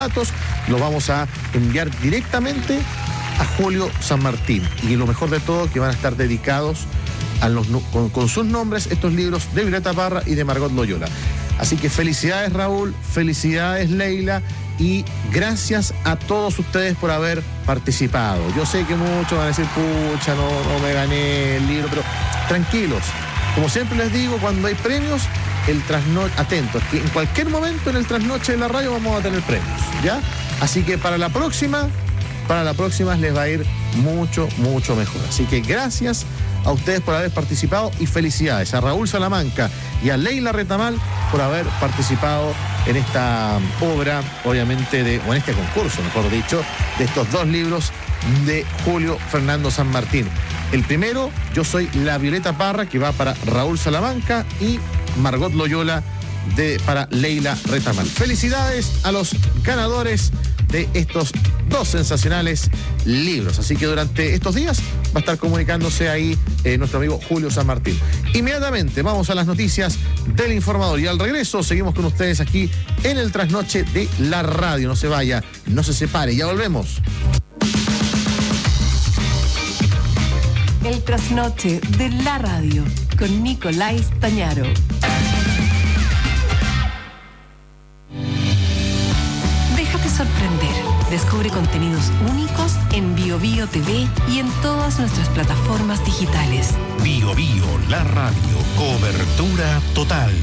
datos los vamos a enviar directamente a Julio San Martín. Y lo mejor de todo, que van a estar dedicados con sus nombres estos libros de Violeta Parra y de Margot Loyola. Así que felicidades, Raúl, felicidades, Leila, y gracias a todos ustedes por haber participado. Yo sé que muchos van a decir, pucha, no me gané el libro, pero tranquilos. Como siempre les digo, cuando hay premios, atentos, que en cualquier momento en el trasnoche de la radio vamos a tener premios, ¿ya? Así que para la próxima les va a ir mucho, mucho mejor. Así que gracias a ustedes por haber participado y felicidades a Raúl Salamanca y a Leila Retamal por haber participado en esta obra, obviamente, o en este concurso, mejor dicho, de estos dos libros de Julio Fernando San Martín. El primero, Yo soy la Violeta Parra, que va para Raúl Salamanca, y Margot Loyola para Leila Retamal. Felicidades a los ganadores de estos dos sensacionales libros. Así que durante estos días va a estar comunicándose ahí nuestro amigo Julio San Martín. Inmediatamente vamos a las noticias del Informador y al regreso seguimos con ustedes aquí en el trasnoche de la radio. No se vaya, no se separe, ya volvemos. El trasnoche de la radio con Nicolás Tañaro. Déjate sorprender. Descubre contenidos únicos en BioBio TV y en todas nuestras plataformas digitales. BioBio, la radio. Cobertura total.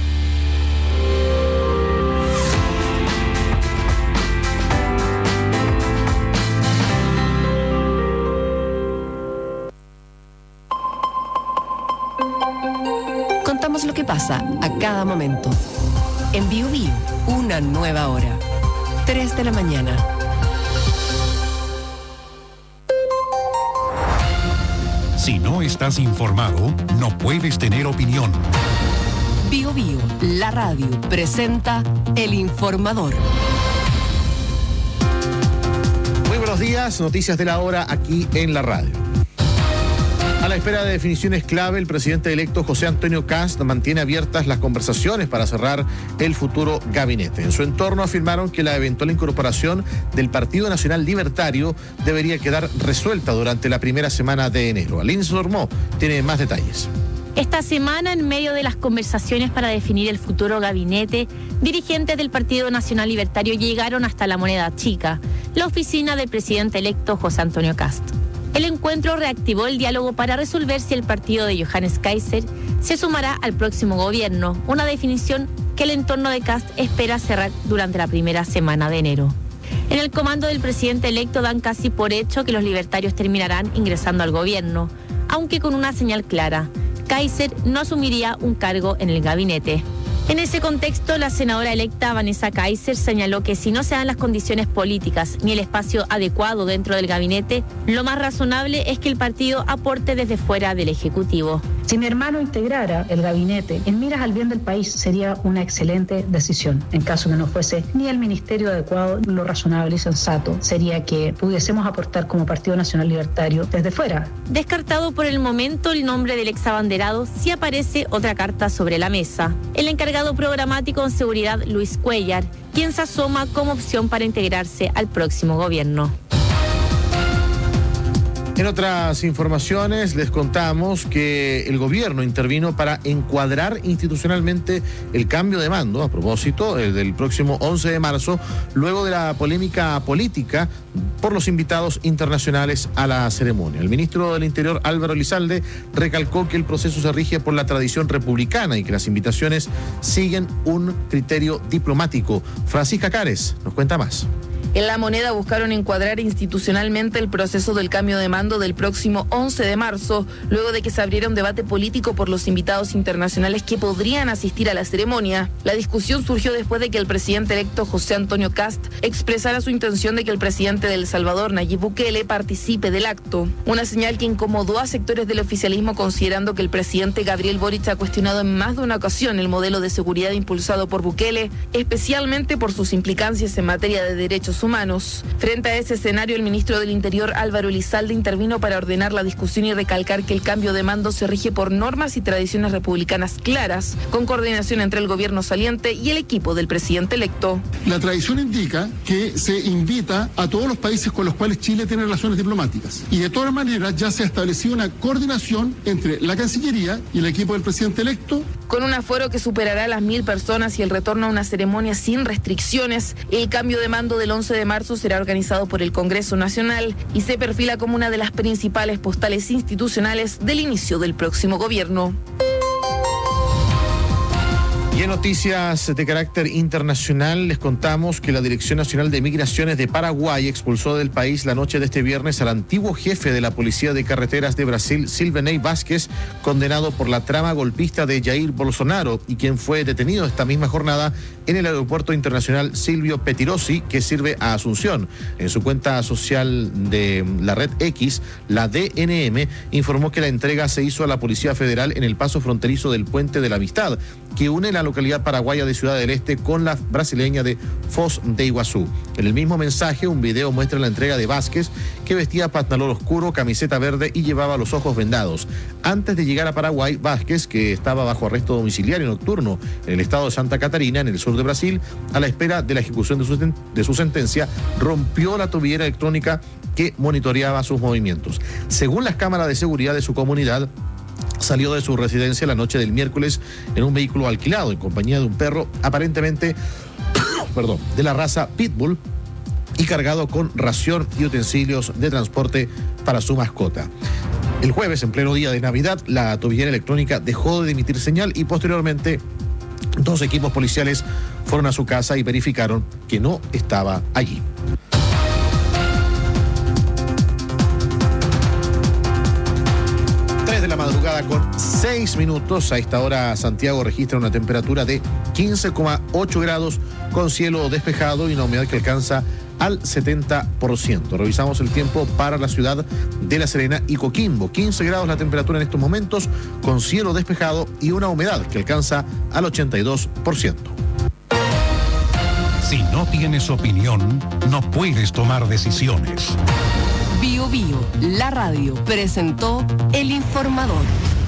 Contamos lo que pasa a cada momento. En BioBio, una nueva hora. 3 de la mañana. Si no estás informado, no puedes tener opinión. BioBio, la radio, presenta El Informador. Muy buenos días, noticias de la hora aquí en la radio. A la espera de definiciones clave, el presidente electo José Antonio Kast mantiene abiertas las conversaciones para cerrar el futuro gabinete. En su entorno afirmaron que la eventual incorporación del Partido Nacional Libertario debería quedar resuelta durante la primera semana de enero. Aline Sormó tiene más detalles. Esta semana, en medio de las conversaciones para definir el futuro gabinete, dirigentes del Partido Nacional Libertario llegaron hasta la Moneda Chica, la oficina del presidente electo José Antonio Kast. El encuentro reactivó el diálogo para resolver si el partido de Johannes Kaiser se sumará al próximo gobierno, una definición que el entorno de Kast espera cerrar durante la primera semana de enero. En el comando del presidente electo dan casi por hecho que los libertarios terminarán ingresando al gobierno, aunque con una señal clara: Kaiser no asumiría un cargo en el gabinete. En ese contexto, la senadora electa Vanessa Kaiser señaló que si no se dan las condiciones políticas ni el espacio adecuado dentro del gabinete, lo más razonable es que el partido aporte desde fuera del Ejecutivo. Si mi hermano integrara el gabinete en miras al bien del país, sería una excelente decisión. En caso que no fuese ni el ministerio adecuado, lo razonable y sensato sería que pudiésemos aportar como Partido Nacional Libertario desde fuera. Descartado por el momento el nombre del exabanderado, sí aparece otra carta sobre la mesa: el encargado programático en seguridad Luis Cuellar, quien se asoma como opción para integrarse al próximo gobierno. En otras informaciones les contamos que el gobierno intervino para encuadrar institucionalmente el cambio de mando, a propósito, del próximo 11 de marzo, luego de la polémica política por los invitados internacionales a la ceremonia. El ministro del Interior, Álvaro Elizalde, recalcó que el proceso se rige por la tradición republicana y que las invitaciones siguen un criterio diplomático. Francisca Cares nos cuenta más. En La Moneda buscaron encuadrar institucionalmente el proceso del cambio de mando del próximo 11 de marzo, luego de que se abriera un debate político por los invitados internacionales que podrían asistir a la ceremonia. La discusión surgió después de que el presidente electo José Antonio Kast expresara su intención de que el presidente de El Salvador, Nayib Bukele, participe del acto. Una señal que incomodó a sectores del oficialismo, considerando que el presidente Gabriel Boric ha cuestionado en más de una ocasión el modelo de seguridad impulsado por Bukele, especialmente por sus implicancias en materia de derechos Derechos Humanos. Frente a ese escenario, el ministro del Interior, Álvaro Elizalde, intervino para ordenar la discusión y recalcar que el cambio de mando se rige por normas y tradiciones republicanas claras, con coordinación entre el gobierno saliente y el equipo del presidente electo. La tradición indica que se invita a todos los países con los cuales Chile tiene relaciones diplomáticas. Y de todas maneras ya se ha establecido una coordinación entre la Cancillería y el equipo del presidente electo. Con un aforo que superará las 1.000 personas y el retorno a una ceremonia sin restricciones, el cambio de mando del 11 de marzo será organizado por el Congreso Nacional y se perfila como una de las principales postales institucionales del inicio del próximo gobierno. Y en noticias de carácter internacional les contamos que la Dirección Nacional de Migraciones de Paraguay expulsó del país la noche de este viernes al antiguo jefe de la Policía de Carreteras de Brasil, Silvanei Vázquez, condenado por la trama golpista de Jair Bolsonaro y quien fue detenido esta misma jornada en el Aeropuerto Internacional Silvio Pettirossi, que sirve a Asunción. En su cuenta social de la red X, la DNM informó que la entrega se hizo a la Policía Federal en el paso fronterizo del Puente de la Amistad, que une la localidad paraguaya de Ciudad del Este con la brasileña de Foz de Iguazú. En el mismo mensaje, un video muestra la entrega de Vázquez, que vestía pantalón oscuro, camiseta verde y llevaba los ojos vendados. Antes de llegar a Paraguay, Vázquez, que estaba bajo arresto domiciliario nocturno en el estado de Santa Catarina, en el sur de Brasil, a la espera de la ejecución de su sentencia, rompió la tobillera electrónica que monitoreaba sus movimientos. Según las cámaras de seguridad de su comunidad, salió de su residencia la noche del miércoles en un vehículo alquilado en compañía de un perro aparentemente de la raza Pitbull y cargado con ración y utensilios de transporte para su mascota. El jueves, en pleno día de Navidad, la tobillera electrónica dejó de emitir señal y posteriormente 2 equipos policiales fueron a su casa y verificaron que no estaba allí. 3 de la madrugada con 6 minutos. A esta hora Santiago registra una temperatura de 15,8 grados con cielo despejado y una humedad que alcanza al 70%. Revisamos el tiempo para la ciudad de La Serena y Coquimbo. 15 grados la temperatura en estos momentos con cielo despejado y una humedad que alcanza al 82%. Si no tienes opinión, no puedes tomar decisiones. Bio Bio, la radio, presentó El Informador.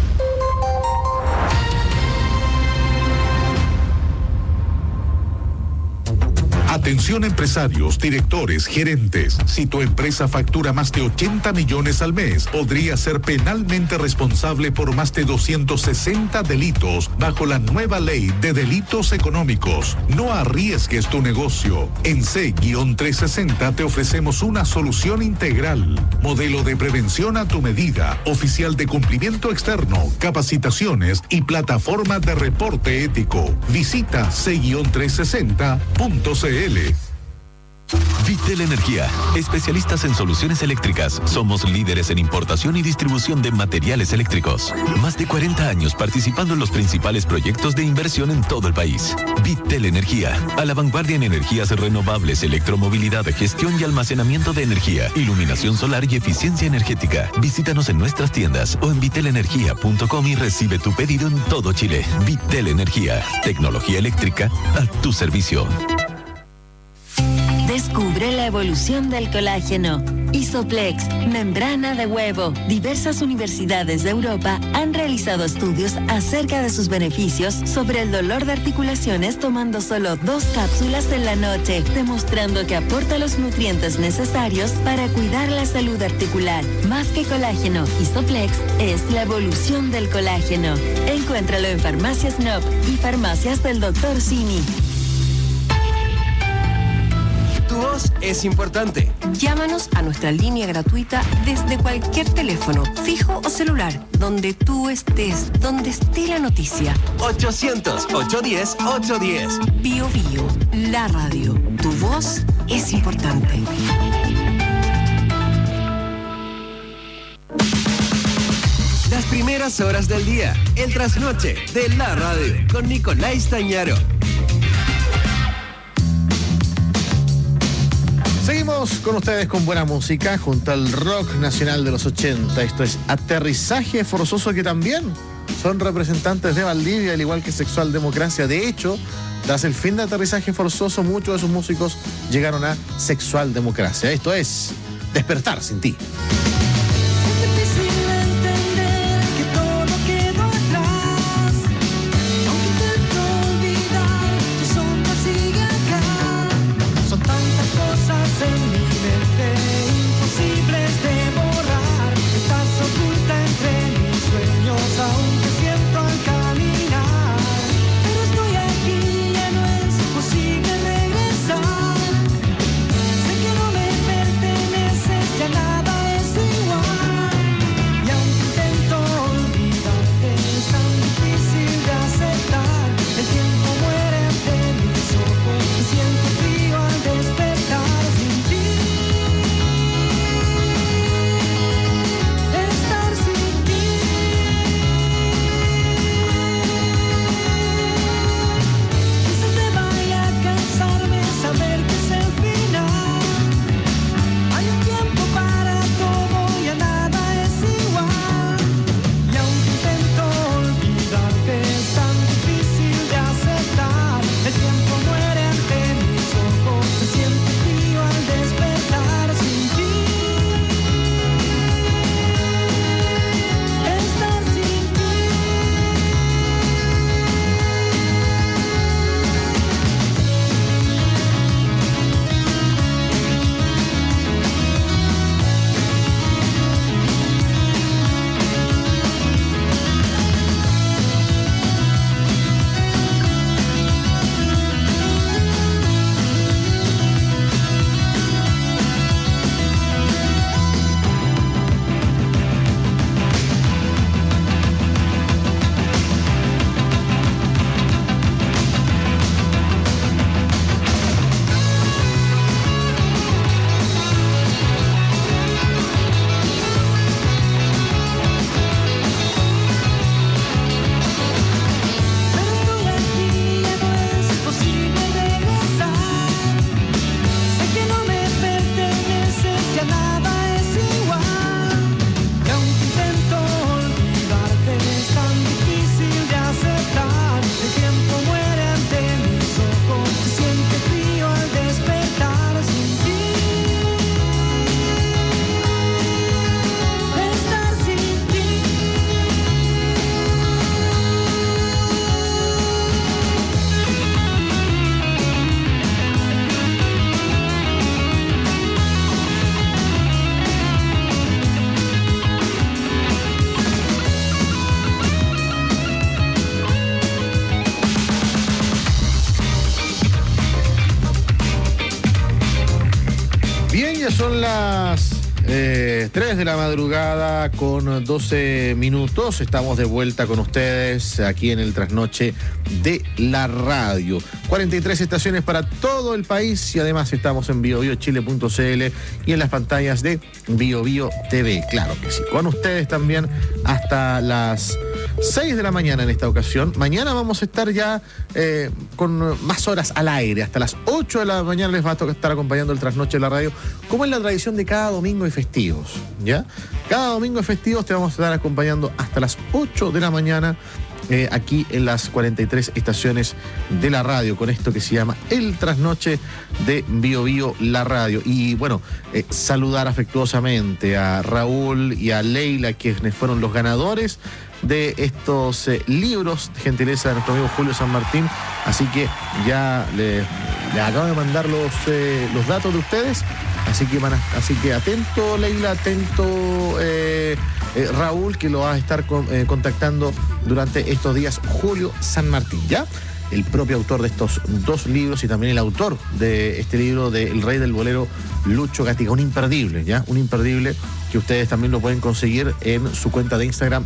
Atención empresarios, directores, gerentes. Si tu empresa factura más de 80 millones al mes, podría ser penalmente responsable por más de 260 delitos bajo la nueva ley de delitos económicos. No arriesgues tu negocio. En C-360 te ofrecemos una solución integral. Modelo de prevención a tu medida, oficial de cumplimiento externo, capacitaciones y plataforma de reporte ético. Visita C-360.cl. Vitel Energía, especialistas en soluciones eléctricas. Somos líderes en importación y distribución de materiales eléctricos. Más de 40 años participando en los principales proyectos de inversión en todo el país. Vitel Energía, a la vanguardia en energías renovables, electromovilidad, gestión y almacenamiento de energía, iluminación solar y eficiencia energética. Visítanos en nuestras tiendas o en vitelenergia.com y recibe tu pedido en todo Chile. Vitel Energía, tecnología eléctrica a tu servicio. Descubre la evolución del colágeno. Isoplex, membrana de huevo. Diversas universidades de Europa han realizado estudios acerca de sus beneficios sobre el dolor de articulaciones tomando solo 2 cápsulas en la noche, demostrando que aporta los nutrientes necesarios para cuidar la salud articular. Más que colágeno, Isoplex es la evolución del colágeno. Encuéntralo en Farmacias NOP y farmacias del Dr. Simi. Tu voz es importante. Llámanos a nuestra línea gratuita desde cualquier teléfono, fijo o celular, donde tú estés, donde esté la noticia. 800-810-810. Bio Bio, la radio. Tu voz es importante. Las primeras horas del día, el trasnoche de la radio, con Nicolás Tañaro. Seguimos con ustedes con buena música junto al rock nacional de los 80. Esto es Aterrizaje Forzoso, que también son representantes de Valdivia, al igual que Sexual Democracia. De hecho, tras el fin de aterrizaje forzoso, muchos de sus músicos llegaron a Sexual Democracia. Esto es Despertar sin ti. Son las 3 de la madrugada con 12 minutos. Estamos de vuelta con ustedes aquí en el Trasnoche de la Radio. 43 estaciones para todo el país y además estamos en biobiochile.cl y en las pantallas de BioBio TV. Claro que sí. Con ustedes también hasta las 6 de la mañana en esta ocasión. Mañana vamos a estar ya con más horas al aire. Hasta las 8 de la mañana les va a estar acompañando el Trasnoche de la Radio, como es la tradición de cada domingo y festivos, ¿ya? Cada domingo y festivos te vamos a estar acompañando hasta las 8 de la mañana aquí en las 43 estaciones de la radio, con esto que se llama El Trasnoche de BioBio la Radio. Y bueno, saludar afectuosamente a Raúl y a Leila, quienes fueron los ganadores de estos libros de gentileza de nuestro amigo Julio San Martín. Así que ya le acabo de mandar los datos de ustedes. Así que atento, Leila, atento, Raúl, que lo va a estar contactando durante estos días Julio San Martín, ¿ya? El propio autor de estos dos libros y también el autor de este libro de El Rey del Bolero, Lucho Gatica. Un imperdible, ¿ya? Un imperdible que ustedes también lo pueden conseguir en su cuenta de Instagram,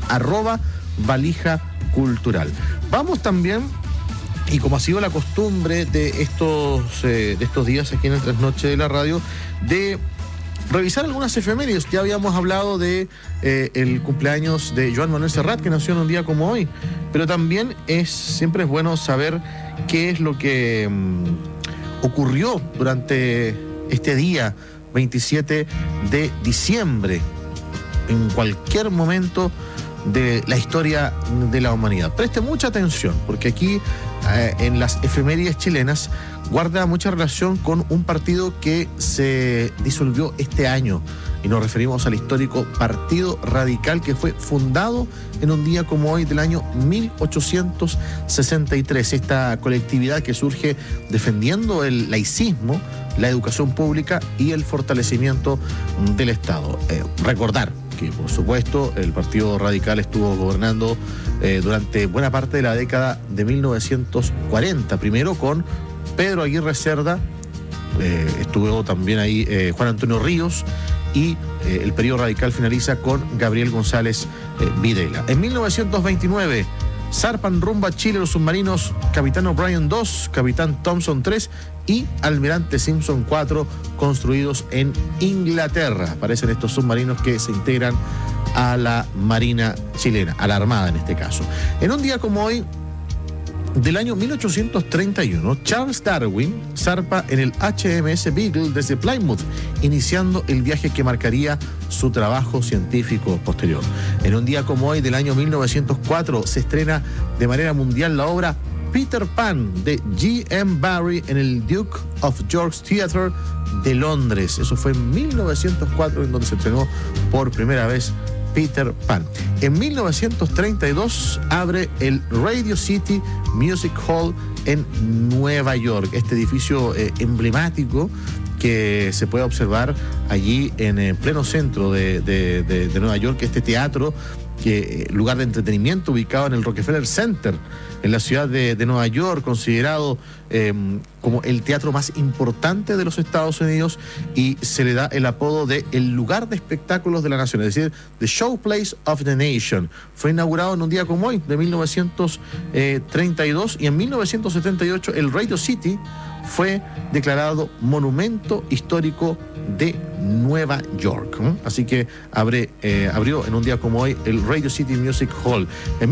@valijacultural. Vamos también, y como ha sido la costumbre de estos días aquí en el Trasnoche de la Radio, de revisar algunas efemérides. Ya habíamos hablado de el cumpleaños de Joan Manuel Serrat, que nació en un día como hoy, pero también siempre es bueno saber qué es lo que ocurrió durante este día 27 de diciembre. En cualquier momento de la historia de la humanidad. Preste mucha atención, porque aquí en las efemérides chilenas guarda mucha relación con un partido que se disolvió este año, y nos referimos al histórico Partido Radical, que fue fundado en un día como hoy del año 1863. Esta colectividad que surge defendiendo el laicismo, la educación pública y el fortalecimiento del Estado. Recordar que, por supuesto, el Partido Radical estuvo gobernando durante buena parte de la década de 1940, primero con Pedro Aguirre Cerda, estuvo también ahí Juan Antonio Ríos, y el periodo radical finaliza con Gabriel González Videla. En 1929 zarpan rumbo a Chile los submarinos Capitán O'Brien 2, Capitán Thompson 3 y Almirante Simpson 4, construidos en Inglaterra. Aparecen estos submarinos que se integran a la Marina chilena, a la Armada en este caso. En un día como hoy, del año 1831, Charles Darwin zarpa en el HMS Beagle desde Plymouth, iniciando el viaje que marcaría su trabajo científico posterior. En un día como hoy, del año 1904, se estrena de manera mundial la obra Peter Pan de G.M. Barrie en el Duke of York Theatre de Londres. Eso fue en 1904, en donde se estrenó por primera vez Peter Pan. En 1932 abre el Radio City Music Hall en Nueva York, este edificio emblemático que se puede observar allí en pleno centro de Nueva York, este teatro, lugar de entretenimiento ubicado en el Rockefeller Center, en la ciudad de Nueva York, considerado como el teatro más importante de los Estados Unidos, y se le da el apodo de el lugar de espectáculos de la nación, es decir, The Showplace of the Nation. Fue inaugurado en un día como hoy, de 1932, y en 1978 el Radio City fue declarado Monumento Histórico de Nueva York. Así que abrió en un día como hoy el Radio City Music Hall. En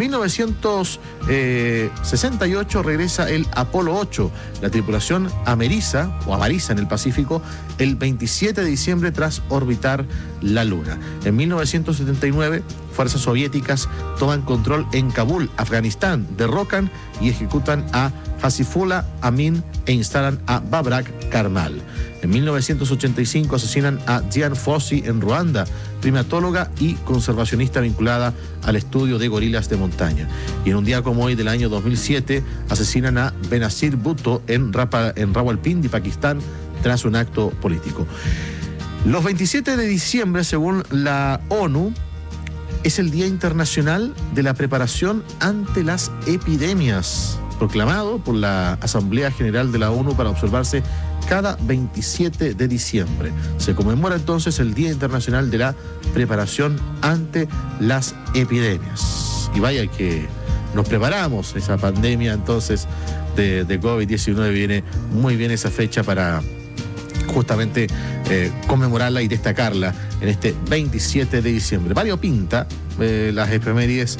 1968 regresa el Apolo 8, la tripulación ameriza en el Pacífico el 27 de diciembre tras orbitar la Luna. En 1979, fuerzas soviéticas toman control en Kabul, Afganistán, derrocan y ejecutan a Hasifullah Amin e instalan a Babrak Karmal. En 1985 asesinan a Dian Fossey en Ruanda, primatóloga y conservacionista vinculada al estudio de gorilas de montaña. Y en un día como hoy del año 2007 asesinan a Benazir Bhutto en Rawalpindi, Pakistán, tras un acto político. Los 27 de diciembre, según la ONU, es el Día Internacional de la Preparación ante las Epidemias, proclamado por la Asamblea General de la ONU para observarse cada 27 de diciembre. Se conmemora entonces el Día Internacional de la Preparación ante las Epidemias. Y vaya que nos preparamos, esa pandemia entonces de COVID-19 viene muy bien esa fecha para justamente conmemorarla y destacarla en este 27 de diciembre. Mario pinta las efemérides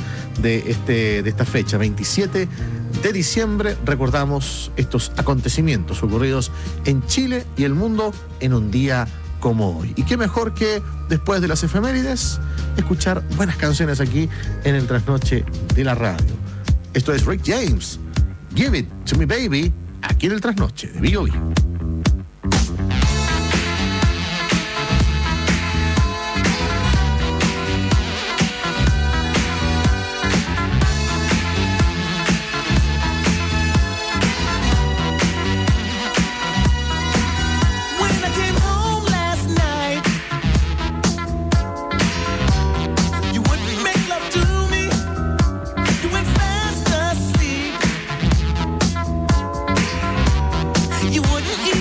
de esta fecha, 27 de diciembre, recordamos estos acontecimientos ocurridos en Chile y el mundo en un día como hoy. Y qué mejor que, después de las efemérides, escuchar buenas canciones aquí en el Trasnoche de la Radio. Esto es Rick James, Give It To Me Baby, aquí en el Trasnoche de Bio Bio. You wouldn't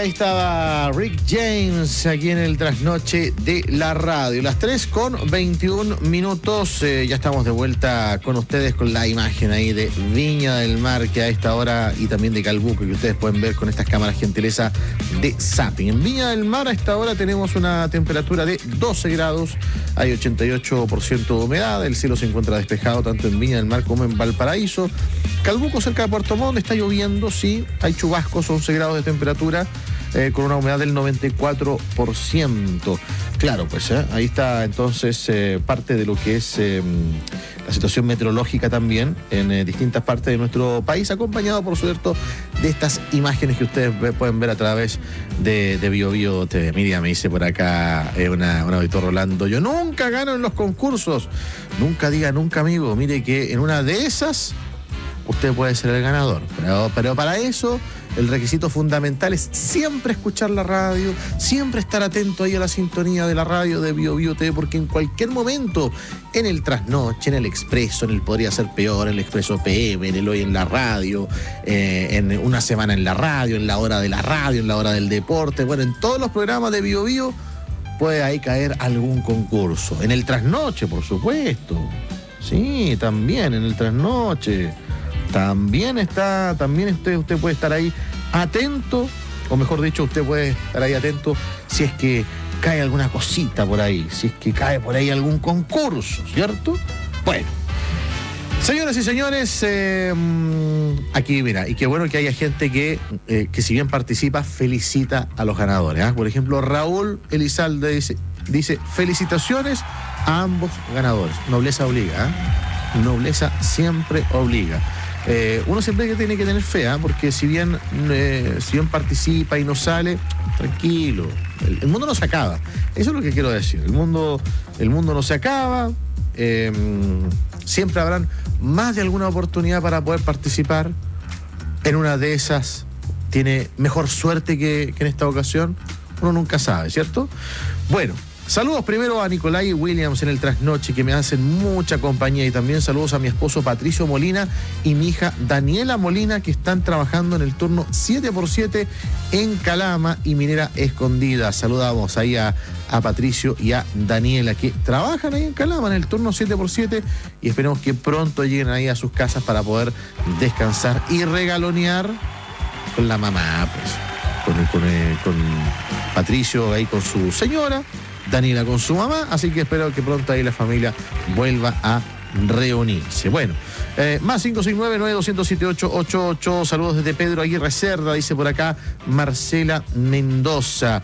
ahí estaba Rick James aquí en el trasnoche de la radio. Las 3:21. Ya estamos de vuelta con ustedes con la imagen ahí de Viña del Mar, que a esta hora, y también de Calbuco, que ustedes pueden ver con estas cámaras gentileza de Zapping. En Viña del Mar a esta hora tenemos una temperatura de 12 grados, hay 88% de humedad, el cielo se encuentra despejado tanto en Viña del Mar como en Valparaíso. Calbuco, cerca de Puerto Montt, está lloviendo, sí, hay chubascos, 11 grados de temperatura, con una humedad del 94%. Claro, pues ahí está entonces parte de lo que es la situación meteorológica también en distintas partes de nuestro país, acompañado, por cierto, de estas imágenes que ustedes pueden ver a través de BioBio TV. Miriam me dice por acá, un auditor Rolando, yo nunca gano en los concursos. Nunca diga nunca, amigo. Mire que en una de esas usted puede ser el ganador, pero para eso el requisito fundamental es siempre escuchar la radio, siempre estar atento ahí a la sintonía de la radio de BioBio TV, porque en cualquier momento, en el trasnoche, en el expreso, en el podría ser peor, en el expreso PM, en el hoy en la radio, en una semana en la radio, en la hora de la radio, en la hora del deporte, bueno, en todos los programas de BioBio puede ahí caer algún concurso. En el trasnoche, por supuesto. Sí, también en el trasnoche. También usted puede estar ahí atento, o mejor dicho, usted puede estar ahí atento si es que cae alguna cosita por ahí, si es que cae por ahí algún concurso, ¿cierto? Bueno, señoras y señores, aquí mira, y qué bueno que haya gente que si bien participa, felicita a los ganadores. Por ejemplo, Raúl Elizalde dice felicitaciones a ambos ganadores. Nobleza obliga, nobleza siempre obliga. Uno siempre tiene que tener fe, porque si bien participa y no sale, tranquilo, el mundo no se acaba. Eso es lo que quiero decir. El mundo no se acaba. Siempre habrán más de alguna oportunidad para poder participar. En una de esas tiene mejor suerte que en esta ocasión. Uno nunca sabe, ¿cierto? Bueno, saludos primero a Nicolai Williams en el trasnoche, que me hacen mucha compañía, y también saludos a mi esposo Patricio Molina y mi hija Daniela Molina, que están trabajando en el turno 7x7 en Calama y Minera Escondida. Saludamos ahí a Patricio y a Daniela, que trabajan ahí en Calama en el turno 7x7, y esperemos que pronto lleguen ahí a sus casas para poder descansar y regalonear con la mamá, pues, con Patricio ahí con su señora, Daniela con su mamá, así que espero que pronto ahí la familia vuelva a reunirse. Bueno, más 569-9207-888. Saludos desde Pedro Aguirre Cerda, dice por acá Marcela Mendoza.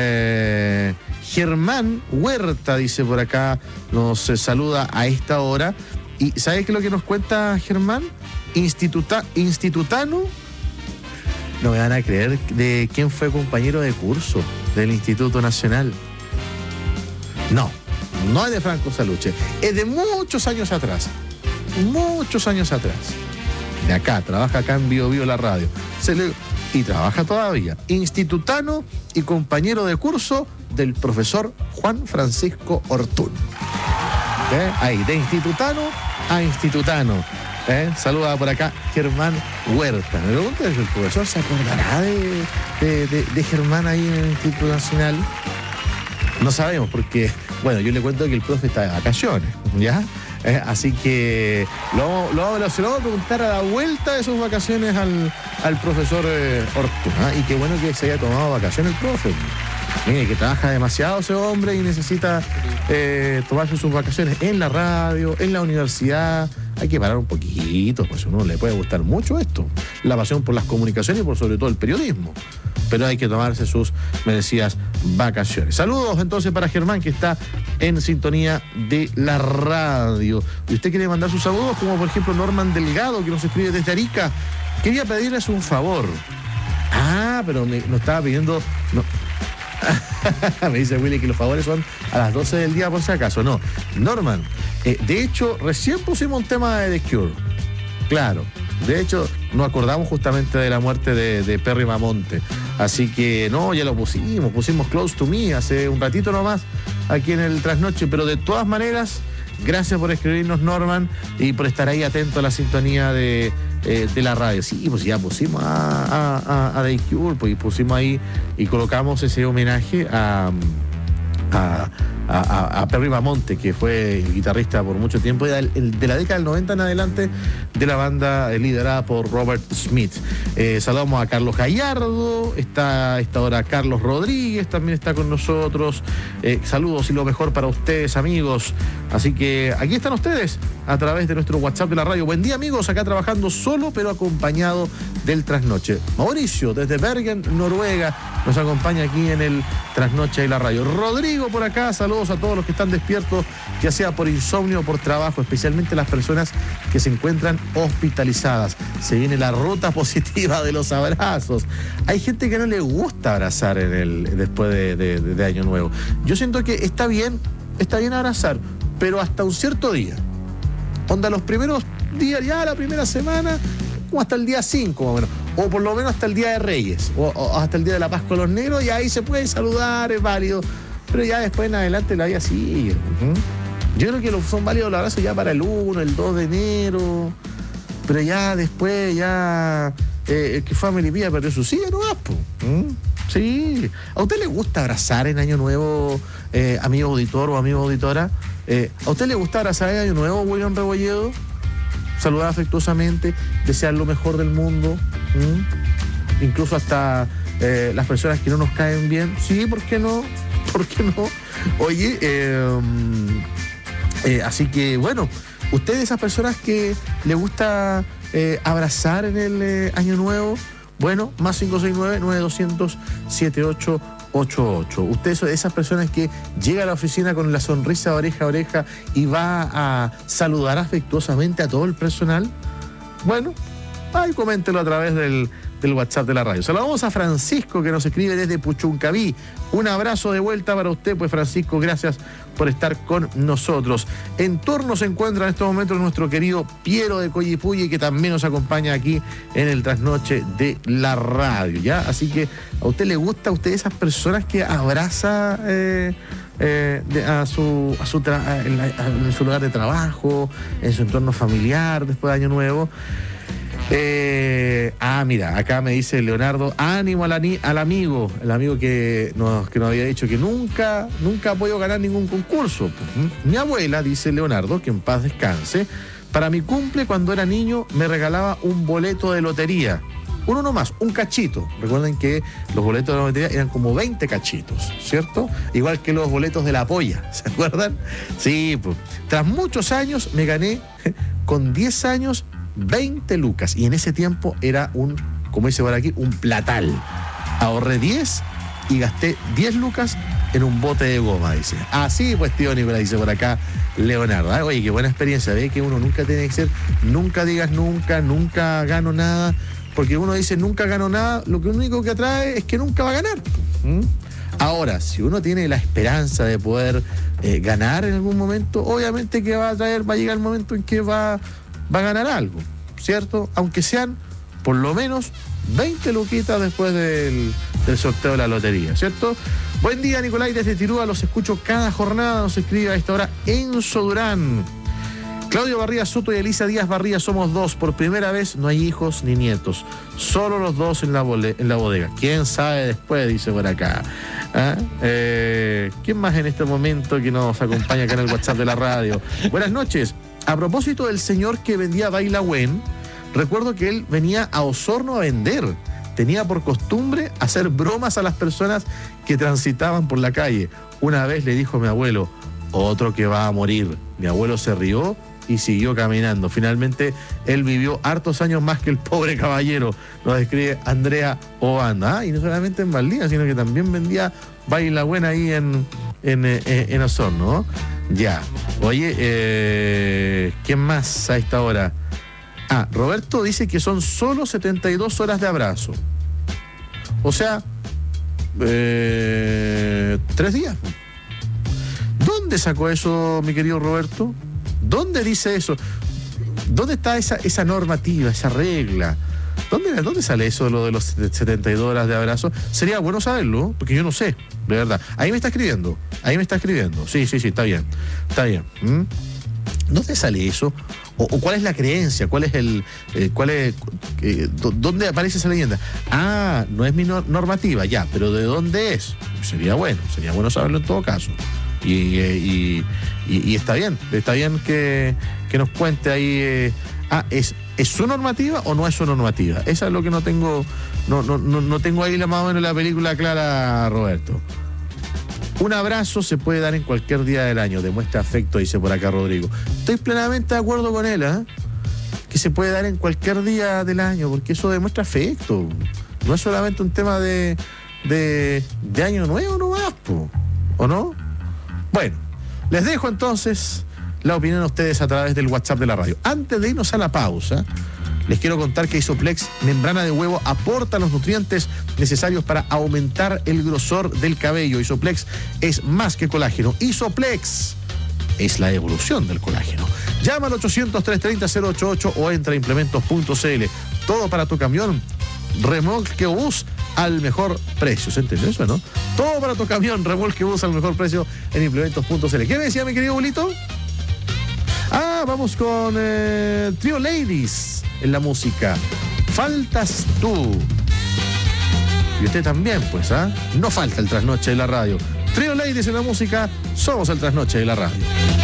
Germán Huerta, dice por acá, nos saluda a esta hora. ¿Y sabes qué es lo que nos cuenta Germán? Institutano. No me van a creer de quién fue compañero de curso del Instituto Nacional. No es de Franco Saluche, es de muchos años atrás. De acá, trabaja acá en BioBio la radio. Y trabaja todavía. Institutano y compañero de curso del profesor Juan Francisco Ortún. Ahí, de institutano a institutano. Saluda por acá Germán Huerta. Me pregunto si el profesor se acordará de Germán ahí en el Instituto Nacional. No sabemos, porque, bueno, yo le cuento que el profe está de vacaciones, ¿ya? Así que se lo vamos a preguntar a la vuelta de sus vacaciones al profesor Ortún. Y qué bueno que se haya tomado vacaciones el profe. Mire, que trabaja demasiado ese hombre y necesita tomarse sus vacaciones en la radio, en la universidad. Hay que parar un poquito, pues a uno le puede gustar mucho esto, la pasión por las comunicaciones y por sobre todo el periodismo, pero hay que tomarse sus merecidas vacaciones. Saludos entonces para Germán, que está en sintonía de la radio. Y usted quiere mandar sus saludos, como por ejemplo Norman Delgado, que nos escribe desde Arica. Quería pedirles un favor. Pero nos estaba pidiendo... No. Me dice Willy que los favores son a las 12 del día, por si acaso. No, Norman, de hecho recién pusimos un tema de The Cure. Claro, de hecho nos acordamos justamente de la muerte de Perry Mamonte. Así que no, ya lo pusimos Close to Me hace un ratito nomás aquí en el trasnoche. Pero de todas maneras, gracias por escribirnos, Norman, y por estar ahí atento a la sintonía de de la radio. Sí, pues ya pusimos a The Cure, pues, y pusimos ahí y colocamos ese homenaje a Perry Bamonte, que fue el guitarrista por mucho tiempo, de la década del 90 en adelante, de la banda liderada por Robert Smith. Saludamos a Carlos Gallardo, está a esta hora Carlos Rodríguez, también está con nosotros. Saludos y lo mejor para ustedes, amigos. Así que aquí están ustedes a través de nuestro WhatsApp de la radio. Buen día, amigos, acá trabajando solo pero acompañado del Trasnoche. Mauricio, desde Bergen, Noruega, nos acompaña aquí en el Trasnoche de la radio. Rodrigo por acá, saludos a todos los que están despiertos, ya sea por insomnio o por trabajo, especialmente las personas que se encuentran hospitalizadas. Se viene la ruta positiva de los abrazos. Hay gente que no le gusta abrazar después de Año Nuevo. Yo siento que está bien abrazar, pero hasta un cierto día. Onda, los primeros días, ya la primera semana, como hasta el día 5 más o menos, o por lo menos hasta el Día de Reyes, o hasta el Día de la Paz con los negros, y ahí se puede saludar, es válido, pero ya después en adelante la vida sigue. Yo creo que son válidos los abrazos ya para el 1, el 2 de enero, pero ya después, el que Family Mía perdió su silla, no va, po. Sí. ¿A usted le gusta abrazar en Año Nuevo, amigo auditor o amigo auditora? ¿A usted le gusta abrazar en Año Nuevo, William Rebolledo? Saludar afectuosamente, desear lo mejor del mundo, incluso hasta las personas que no nos caen bien. Sí, ¿por qué no? ¿Por qué no? Oye, así que bueno, usted de esas personas que le gusta abrazar en el Año Nuevo, bueno, más 569-9200-7888. Usted es de esas personas que llega a la oficina con la sonrisa de oreja a oreja y va a saludar afectuosamente a todo el personal. Bueno, ahí coméntelo a través del WhatsApp de la radio. Saludamos a Francisco, que nos escribe desde Puchuncaví. Un abrazo de vuelta para usted, pues, Francisco, gracias por estar con nosotros. En turno se encuentra en estos momentos nuestro querido Piero de Coyipulli, que también nos acompaña aquí en el Trasnoche de la radio, ¿ya? Así que, ¿a usted le gusta esas personas que abraza en su lugar de trabajo, en su entorno familiar después de Año Nuevo? Mira, acá me dice Leonardo, ánimo al amigo, el amigo que nos había dicho que nunca ha podido ganar ningún concurso. Mi abuela, dice Leonardo, que en paz descanse, para mi cumple cuando era niño me regalaba un boleto de lotería. Uno nomás, un cachito. Recuerden que los boletos de la lotería eran como 20 cachitos, ¿cierto? Igual que los boletos de la polla, ¿se acuerdan? Sí, pues. Tras muchos años me gané, con 10 años, 20 lucas. Y en ese tiempo era como dice por aquí, un platal. Ahorré 10 y gasté 10 lucas en un bote de goma, dice. Así pues, tío Nicolás, dice por acá Leonardo. Oye, qué buena experiencia. Ve que uno nunca tiene que ser, nunca digas nunca gano nada, porque uno dice nunca gano nada, lo único que atrae es que nunca va a ganar. Ahora, si uno tiene la esperanza de poder ganar en algún momento, obviamente que va a llegar el momento en que va a ganar algo, ¿cierto? Aunque sean por lo menos 20 luquitas después del sorteo de la lotería, ¿cierto? Buen día, Nicolás, desde Tirúa, los escucho cada jornada, nos escribe a esta hora Enzo Durán. Claudio Barría Soto y Elisa Díaz Barría, somos dos. Por primera vez no hay hijos ni nietos, solo los dos en la bodega. ¿Quién sabe después? Dice por acá. ¿Quién más en este momento que nos acompaña acá en el WhatsApp de la radio? Buenas noches. A propósito del señor que vendía Bailahuen, recuerdo que él venía a Osorno a vender. Tenía por costumbre hacer bromas a las personas que transitaban por la calle. Una vez le dijo a mi abuelo, otro que va a morir. Mi abuelo se rió y siguió caminando. Finalmente, él vivió hartos años más que el pobre caballero. Nos describe Andrea Obanda. Y no solamente en Valdivia, sino que también vendía Bailahuen ahí en Osorno, ¿no? Ya. Oye, ¿quién más a esta hora? Roberto dice que son solo 72 horas de abrazo. O sea, 3 días. ¿Dónde sacó eso, mi querido Roberto? ¿Dónde dice eso? ¿Dónde está esa normativa, esa regla? ¿Dónde sale eso de lo de los 72 horas de abrazo? Sería bueno saberlo, porque yo no sé, de verdad. Ahí me está escribiendo. Sí, está bien. ¿Dónde sale eso? ¿O cuál es la creencia? ¿Cuál es dónde aparece esa leyenda? Ah, no es mi normativa, ya, pero ¿de dónde es? Sería bueno saberlo en todo caso. Y está bien que nos cuente ahí, ¿es su normativa o no es su normativa? Esa es lo que no tengo ahí más o menos la película clara, Roberto. Un abrazo se puede dar en cualquier día del año, demuestra afecto, dice por acá Rodrigo. Estoy plenamente de acuerdo con él, que se puede dar en cualquier día del año, porque eso demuestra afecto. No es solamente un tema de año nuevo nomás, ¿o no? Bueno, les dejo entonces la opinión a ustedes a través del WhatsApp de la radio. Antes de irnos a la pausa, les quiero contar que Isoplex membrana de huevo aporta los nutrientes necesarios para aumentar el grosor del cabello. Isoplex es más que colágeno. Isoplex es la evolución del colágeno. Llama al 800-330-088 o entra a implementos.cl. Todo para tu camión, remolque o bus al mejor precio. ¿Se entendió eso, no? Todo para tu camión, remolque o bus al mejor precio en implementos.cl. ¿Qué me decía mi querido Bulito? Vamos con Trio Ladies en la música. Faltas tú. Y usted también, pues, no falta el trasnoche de la radio. Trio Ladies en la música, somos el trasnoche de la radio.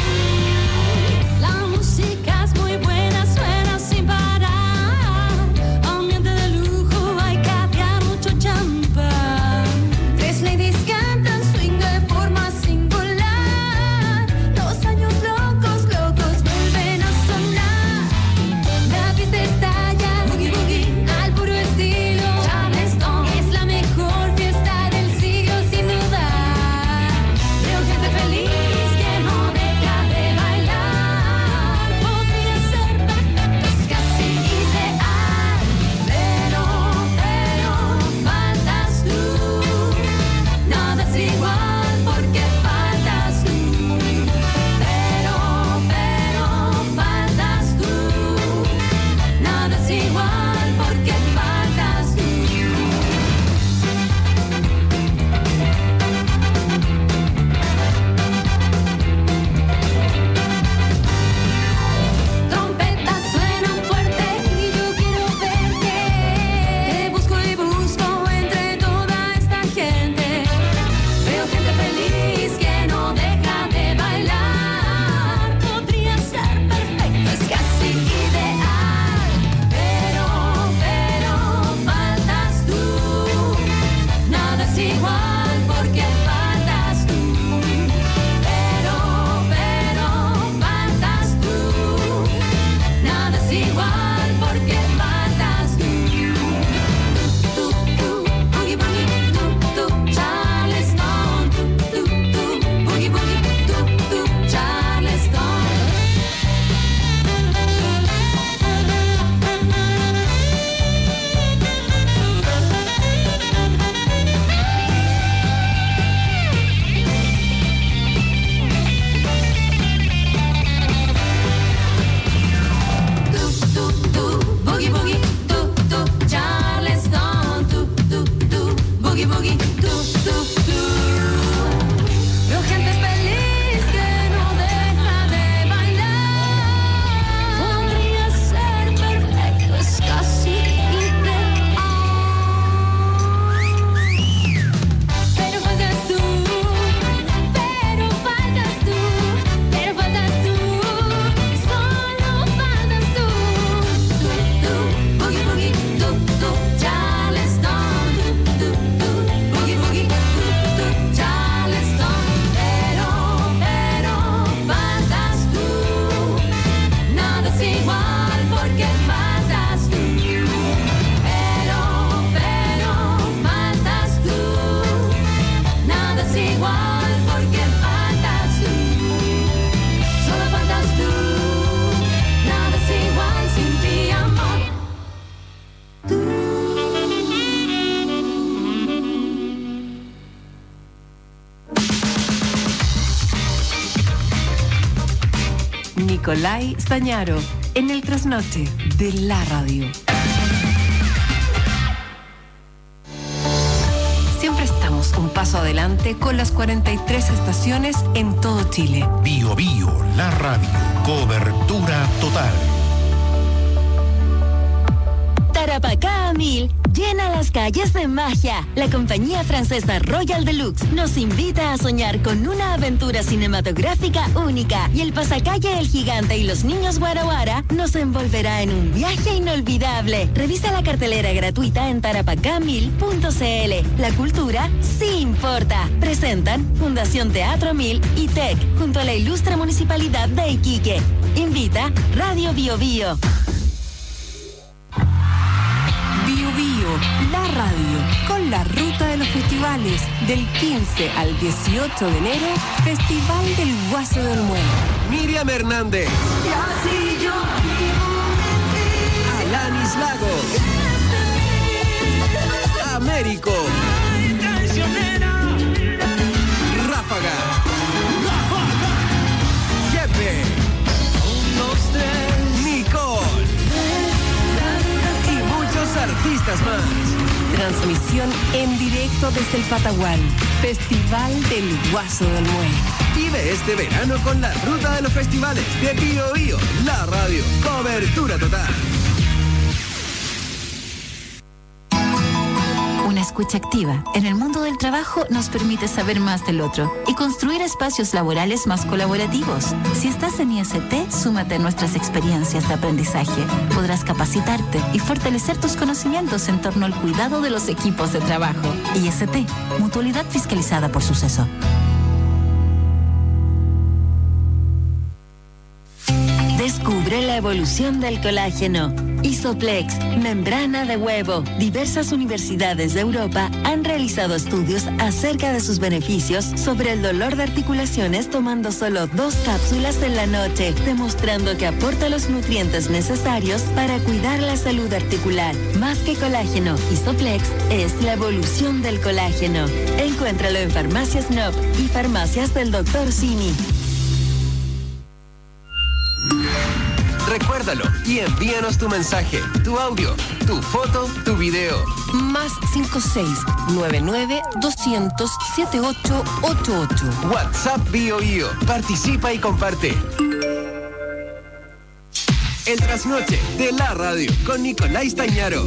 La música es muy buena, suena sin parar. Ambiente de lujo, hay caviar, mucho champán. Tres ladies cantan swing de forma singular. Los años locos vuelven a sonar. La pista estalla, boogie boogie, al puro estilo Charleston. Es la mejor fiesta del siglo sin dudar. Veo gente feliz que no deja de bailar. Podría ser perfecto, es casi ideal. Pero faltas tú. Nada es igual porque faltas tú. Pero faltas tú. Nada es igual porque faltas tú. Trompetas suenan fuerte y yo quiero verte. Te busco y busco entre toda esta gente. Veo gente feliz que no deja de bailar. Podría ser perfecto, es casi ideal. Pero faltas tú. Nada es igual porque faltas tú. Pero faltas tú. Nada es igual porque faltas tú. Boogie boogie, Charleston. Boogie boogie, Charleston. Boogie boogie, Charleston. Boogie boogie, Veo gente feliz que no deja de bailar. Podría ser perfecto, es casi ideal. Pero faltas tú. Pero faltas tú. Pero faltas tú. Solo faltas tú. Boogie boogie, Charleston. Boogie boogie, Charleston. Pero faltas tú. Nada es igual porque faltas tú. Pero faltas tú. Nada es igual porque faltas tú. Solo faltas tú. Nada es igual sin ti, amor. Nicolai Stañaro, en el trasnoche de la radio. Siempre estamos Vamos un paso adelante con las 43 estaciones en todo Chile. Bio Bio, la radio. Cobertura total. Tarapacá a 1000 llena las calles de magia. La compañía francesa Royal Deluxe nos invita a soñar con una aventura cinematográfica única y el pasacalle El Gigante y los Niños Guaraguara nos envolverá en un viaje inolvidable. Revisa la cartelera gratuita en tarapacá1000.cl. La cultura sí importa. Presentan Fundación Teatro 1000 y TEC junto a la ilustre Municipalidad de Iquique. Invita Radio Bio Bio. Bio Bio, la radio, con la ruta de los festivales. Del 15 al 18 de enero, Festival del Guaso de Olmué. Miriam Hernández. Alanis Lago. Américo. Ráfaga. Jefe. Nicole. Y muchos artistas más. Transmisión en directo desde el Patagual. Festival del Guaso de Olmué. Vive este verano con la ruta de los festivales de Bio Bio, la radio. Cobertura total. Una escucha activa en el mundo del trabajo nos permite saber más del otro y construir espacios laborales más colaborativos. Si estás en IST, súmate a nuestras experiencias de aprendizaje. Podrás capacitarte y fortalecer tus conocimientos en torno al cuidado de los equipos de trabajo. IST, Mutualidad Fiscalizada por Suceso. Descubre la evolución del colágeno. Isoplex, membrana de huevo. Diversas universidades de Europa han realizado estudios acerca de sus beneficios sobre el dolor de articulaciones tomando solo 2 cápsulas en la noche, demostrando que aporta los nutrientes necesarios para cuidar la salud articular. Más que colágeno, Isoplex es la evolución del colágeno. Encuéntralo en Farmacias NOP y Farmacias del Dr. Simi. Recuérdalo y envíanos tu mensaje, tu audio, tu foto, tu video. Más 56-99-200-7888. WhatsApp Bio Bio. Participa y comparte. El trasnoche de la radio con Nicolás Tañaro.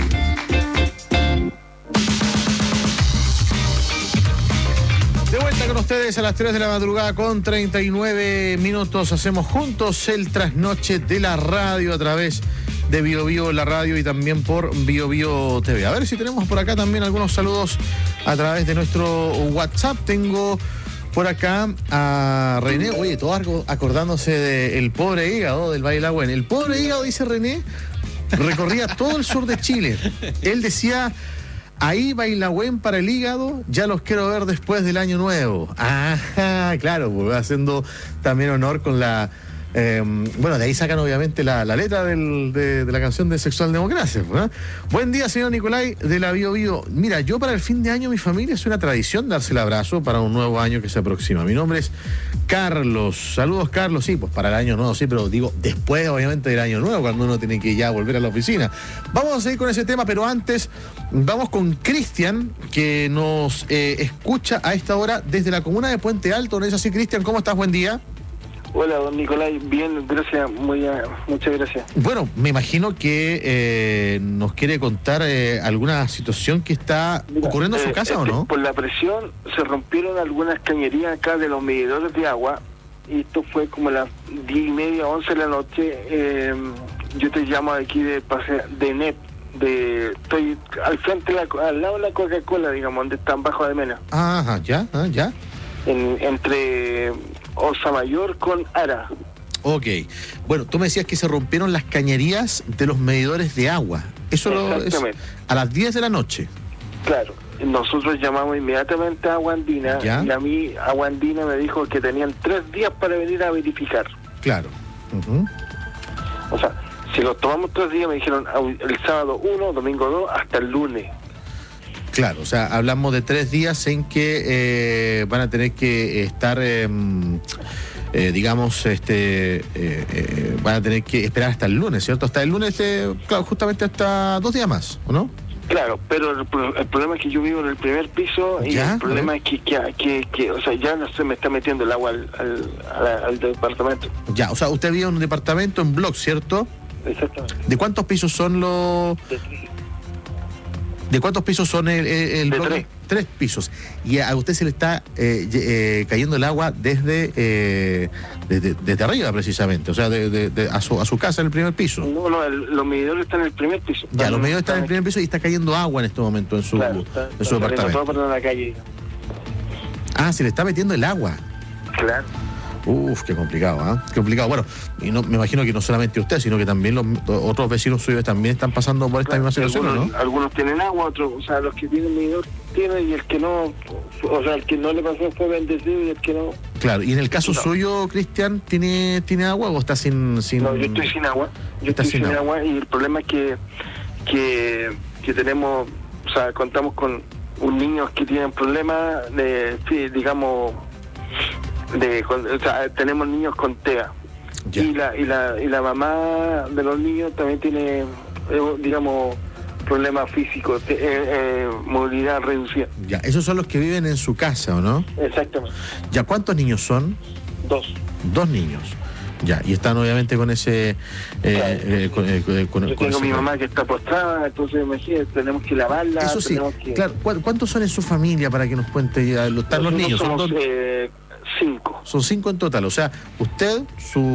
De vuelta con ustedes a las 3 de la madrugada con 39 minutos. Hacemos juntos el trasnoche de la radio a través de Bio Bio, la radio, y también por Bio Bio TV. A ver si tenemos por acá también algunos saludos a través de nuestro WhatsApp. Tengo por acá a René. Oye, todos acordándose del pobre hígado del Bailagüen. El pobre hígado, dice René, recorría todo el sur de Chile. Él decía: ahí Bailagüen para el hígado, ya los quiero ver después del año nuevo. Ah, claro, pues haciendo también honor con la... bueno, de ahí sacan obviamente la letra de la canción de Sexual Democracia. ¿Eh? Buen día, señor Nicolai de la Bio Bio. Mira, yo para el fin de año, mi familia, es una tradición darse el abrazo para un nuevo año que se aproxima. Mi nombre es Carlos. Saludos, Carlos. Sí, pues para el año nuevo, sí, pero digo, después obviamente del año nuevo, cuando uno tiene que ya volver a la oficina. Vamos a seguir con ese tema, pero antes vamos con Cristian, que nos escucha a esta hora desde la comuna de Puente Alto. ¿No es así, Cristian? ¿Cómo estás? Buen día. Hola, don Nicolai, bien, gracias, muchas gracias. Bueno, me imagino que nos quiere contar alguna situación que está ocurriendo en su casa, ¿o no? Por la presión se rompieron algunas cañerías acá de los medidores de agua, y esto fue como a las 10:30, 11 de la noche. Yo te llamo aquí de NEP, estoy al frente, al lado de la Coca-Cola, digamos, donde están Bajo de Mena. Ajá, ya. Entre Osa Mayor con Ara. Ok. Bueno, tú me decías que se rompieron las cañerías de los medidores de agua. Eso es a las 10 de la noche. Claro. Nosotros llamamos inmediatamente a Agua Andina. ¿Ya? Y a mí Agua Andina me dijo que tenían 3 días para venir a verificar. Claro. O sea, si los tomamos 3 días, me dijeron el sábado 1, domingo 2, hasta el lunes. Claro, o sea, hablamos de 3 días en que van a tener que estar, van a tener que esperar hasta el lunes, ¿cierto? Hasta el lunes, claro, justamente hasta 2 días más, ¿o no? Claro, pero el problema es que yo vivo en el primer piso y ¿Ya? el problema es que, o sea, ya no se me está metiendo el agua al departamento. Ya, o sea, usted vive en un departamento en block, ¿cierto? Exactamente. ¿De cuántos pisos son los...? ¿De cuántos pisos son el De bloque? 3 pisos. Y a usted se le está cayendo el agua desde arriba, precisamente. O sea, a su casa en el primer piso. No, los medidores están en el primer piso. Ya, los medidores están en el primer piso y está cayendo agua en este momento en su departamento. Todo en la calle. Ah, se le está metiendo el agua. Claro. Uf, qué complicado, ¿ah? Qué complicado. Bueno, y no, me imagino que no solamente usted, sino que también los otros vecinos suyos también están pasando por esta misma situación, ¿no? Algunos tienen agua, otros, o sea, los que tienen medidor tienen, y el que no, o sea, el que no le pasó fue bendecido y el que no... Claro, y en el caso suyo, Cristian, ¿tiene agua o está sin...? No, yo estoy sin agua. Yo estoy sin agua y el problema es que tenemos, o sea, contamos con un niño que tiene problemas de, sí, digamos... o sea, tenemos niños con TEA. Y la mamá de los niños también tiene, digamos, problemas físicos, movilidad reducida. Ya, esos son los que viven en su casa, ¿o no? Exactamente. Ya, ¿cuántos niños son? 2. 2 niños. Ya, y están obviamente con ese... Yo tengo mi mamá que está postrada, entonces imagínate, tenemos que lavarla. Eso sí, claro. ¿Cuántos son en su familia para que nos cuente ya? Están los niños. Somos 5. Son 5 en total, o sea, usted,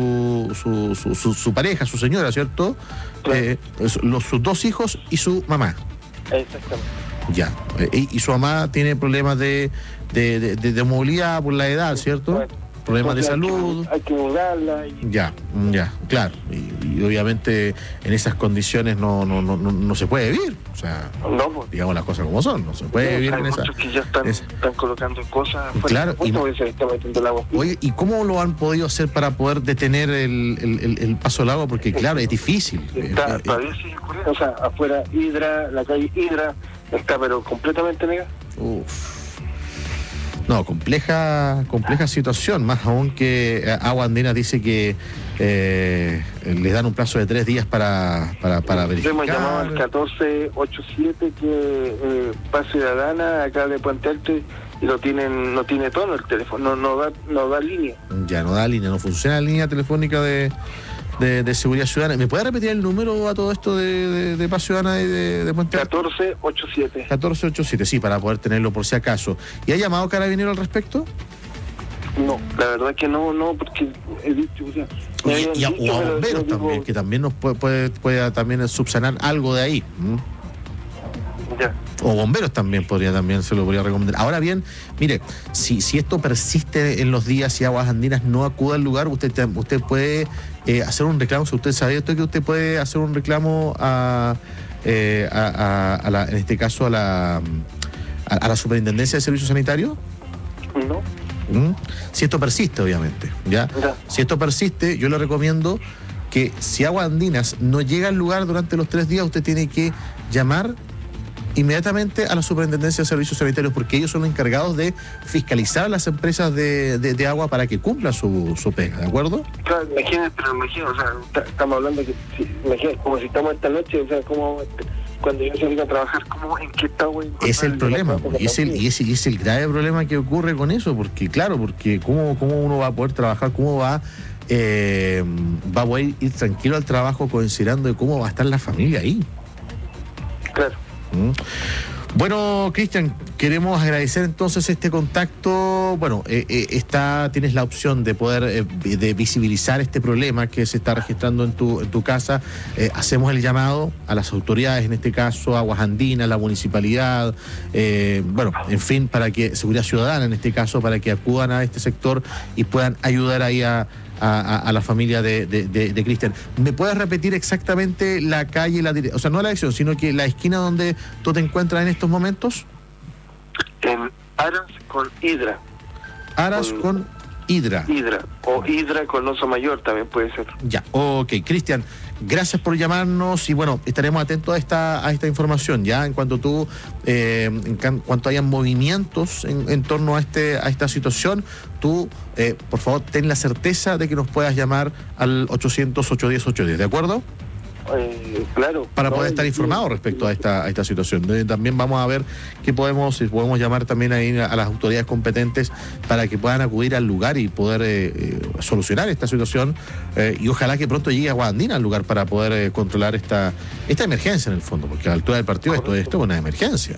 su pareja, su señora, ¿cierto? Claro. Sus 2 hijos y su mamá. Exactamente. Ya, y su mamá tiene problemas de movilidad por la edad, ¿cierto? Bueno, problemas de salud. Hay que mudarla. Ya, claro. Y obviamente en esas condiciones no se puede vivir. O sea, pues, digamos las cosas como son. No se puede vivir en esa. Que ya están colocando cosas. Claro. Se está metiendo el agua. Oye, ¿y cómo lo han podido hacer para poder detener el paso del agua? Porque claro, es difícil. Todavía sigue ocurriendo. O sea, afuera la calle Hidra está pero completamente negada. Uf. No, compleja situación, más aún que Agua Andina dice que les dan un plazo de 3 días para verificar. Hemos llamado al 1487 que Paz Ciudadana acá de Puente Alto y no tiene tono el teléfono, no da línea. Ya, no da línea, no funciona la línea telefónica de Seguridad Ciudadana. ¿Me puede repetir el número a todo esto de Paz Ciudadana y de Puente Alto? 1487. 1487, sí, para poder tenerlo por si acaso. ¿Y ha llamado Carabinero al respecto? No, la verdad que no, porque he dicho, o sea... O a bomberos también, que también nos puede también subsanar algo de ahí. Ya. O bomberos también se lo podría recomendar. Ahora bien, mire, si esto persiste en los días y Aguas Andinas no acude al lugar, usted puede hacer un reclamo. Si usted sabe esto, que usted puede hacer un reclamo en este caso a la Superintendencia de Servicios Sanitarios. No. Si esto persiste, obviamente, ¿ya? Si esto persiste, yo le recomiendo que si Aguas Andinas no llega al lugar durante los 3 días, usted tiene que llamar inmediatamente a la Superintendencia de Servicios Sanitarios, porque ellos son los encargados de fiscalizar a las empresas de agua para que cumplan su pega, ¿de acuerdo? Claro, imagínate, o sea, estamos hablando que, imagínate, como si estamos esta noche, o sea, como cuando yo salgo a trabajar, ¿en qué estado? Es el problema, y es el grave problema que ocurre con eso, porque ¿cómo uno va a poder trabajar? ¿Cómo va a poder ir tranquilo al trabajo considerando de cómo va a estar la familia ahí? Claro. Bueno, Cristian, queremos agradecer entonces este contacto. Bueno, tienes la opción de poder de visibilizar este problema que se está registrando en tu casa. Hacemos el llamado a las autoridades, en este caso Aguas Andinas, la municipalidad, bueno, en fin, para que Seguridad Ciudadana, en este caso, para que acudan a este sector y puedan ayudar ahí a la familia de Cristian. ¿Me puedes repetir exactamente la calle, o sea, no la dirección, sino que la esquina donde tú te encuentras en estos momentos? En Aras con Hidra. Aras con Hidra. Hidra, o Hidra con Oso Mayor también puede ser. Ya, ok. Cristian, gracias por llamarnos y bueno, estaremos atentos a esta información, ya, en cuanto cuanto hayan movimientos en torno a esta situación, tú, por favor, ten la certeza de que nos puedas llamar al 800-810-810, ¿de acuerdo? claro. Para poder estar informados respecto a esta situación. También vamos a ver si podemos llamar también ahí a las autoridades competentes para que puedan acudir al lugar y poder solucionar esta situación, y ojalá que pronto llegue Agua Andina al lugar para poder controlar esta emergencia en el fondo, porque a la altura del partido esto es una emergencia.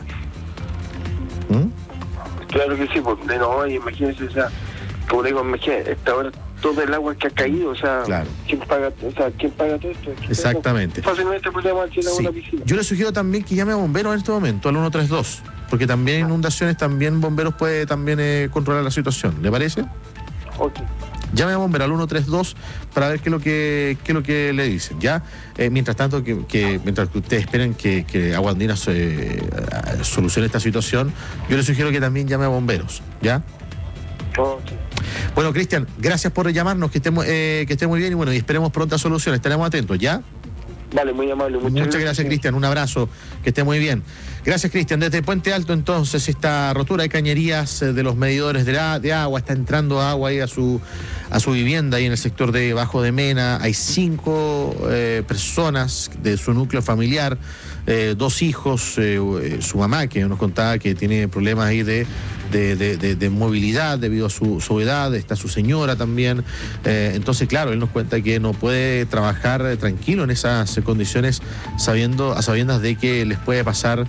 Claro que sí, porque no, imagínense, o sea, como digo, imagínense, esta hora todo el agua que ha caído, o sea, claro. ¿quién paga todo esto? Exactamente. Fácilmente podemos alquilar una piscina. Yo le sugiero también que llame a bomberos en este momento, al 132, porque también inundaciones, también bomberos puede también controlar la situación. ¿Le parece? Ok. Llame a bomberos al 132 para ver qué es lo que le dicen, ¿ya? Mientras tanto, mientras que ustedes esperen que Agua Andina solucione esta situación, yo le sugiero que también llame a bomberos, ¿ya? Okay. Bueno, Cristian, gracias por llamarnos, que esté muy bien, y bueno, y esperemos pronta solución, estaremos atentos, ¿ya? Vale, muy amable. Muchas gracias, Cristian, un abrazo, que esté muy bien. Gracias, Cristian. Desde Puente Alto, entonces, esta rotura de cañerías de los medidores de agua, está entrando agua ahí a su vivienda, ahí en el sector de Bajo de Mena. Hay 5 personas de su núcleo familiar, 2 hijos, su mamá, que nos contaba que tiene problemas ahí de movilidad debido a su edad, está su señora también, entonces claro, él nos cuenta que no puede trabajar tranquilo en esas condiciones, a sabiendas de que les puede pasar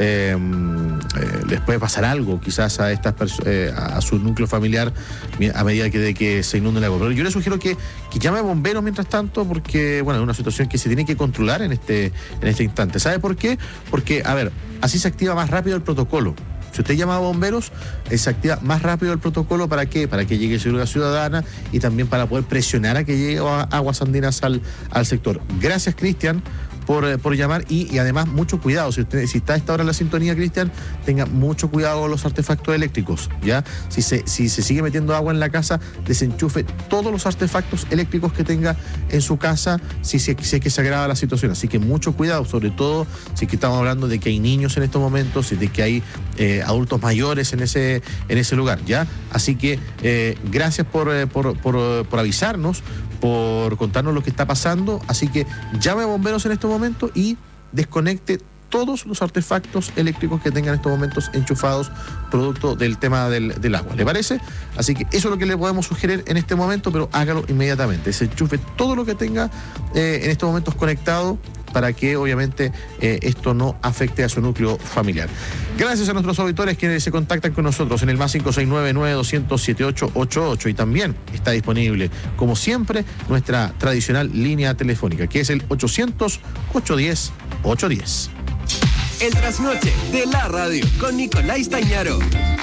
algo quizás a estas a su núcleo familiar a medida de que se inunde el agua. Pero yo le sugiero que llame a bomberos mientras tanto, porque bueno, es una situación que se tiene que controlar en este instante. ¿Sabe por qué? Porque, a ver, así se activa más rápido el protocolo. Si usted llama a bomberos, se activa más rápido el protocolo. ¿Para qué? Para que llegue seguridad ciudadana y también para poder presionar a que llegue Aguas Andinas al sector. Gracias, Cristian, por llamar, y además mucho cuidado. Si está a esta hora en la sintonía, Cristian, tenga mucho cuidado con los artefactos eléctricos, ¿ya? Si se sigue metiendo agua en la casa, desenchufe todos los artefactos eléctricos que tenga en su casa si es que se agrava la situación. Así que mucho cuidado, sobre todo si es que estamos hablando de que hay niños en estos momentos y de que hay adultos mayores en ese lugar, ¿ya? Así que gracias por avisarnos, por contarnos lo que está pasando. Así que llame a bomberos en estos momentos y desconecte todos los artefactos eléctricos que tengan en estos momentos enchufados producto del tema del agua. ¿Le parece? Así que eso es lo que le podemos sugerir en este momento, pero hágalo inmediatamente. Desenchufe todo lo que tenga en estos momentos conectado, para que obviamente esto no afecte a su núcleo familiar. Gracias a nuestros auditores quienes se contactan con nosotros en el más 569-9200-7888, y también está disponible, como siempre, nuestra tradicional línea telefónica, que es el 800-810-810. El trasnoche de la radio con Nicolás Tañaro.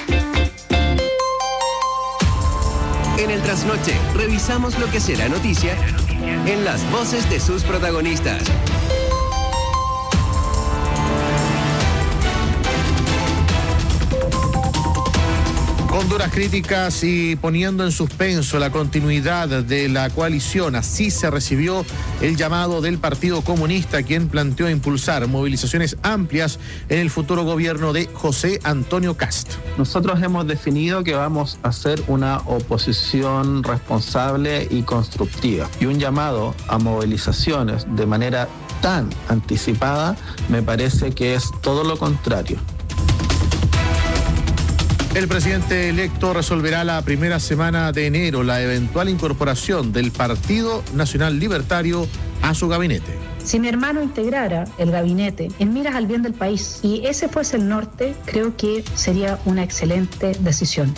En el trasnoche revisamos lo que será noticia en las voces de sus protagonistas. Con duras críticas y poniendo en suspenso la continuidad de la coalición, así se recibió el llamado del Partido Comunista, quien planteó impulsar movilizaciones amplias en el futuro gobierno de José Antonio Kast. Nosotros hemos definido que vamos a hacer una oposición responsable y constructiva, y un llamado a movilizaciones de manera tan anticipada me parece que es todo lo contrario. El presidente electo resolverá la primera semana de enero la eventual incorporación del Partido Nacional Libertario a su gabinete. Si mi hermano integrara el gabinete en miras al bien del país y ese fuese el norte, creo que sería una excelente decisión.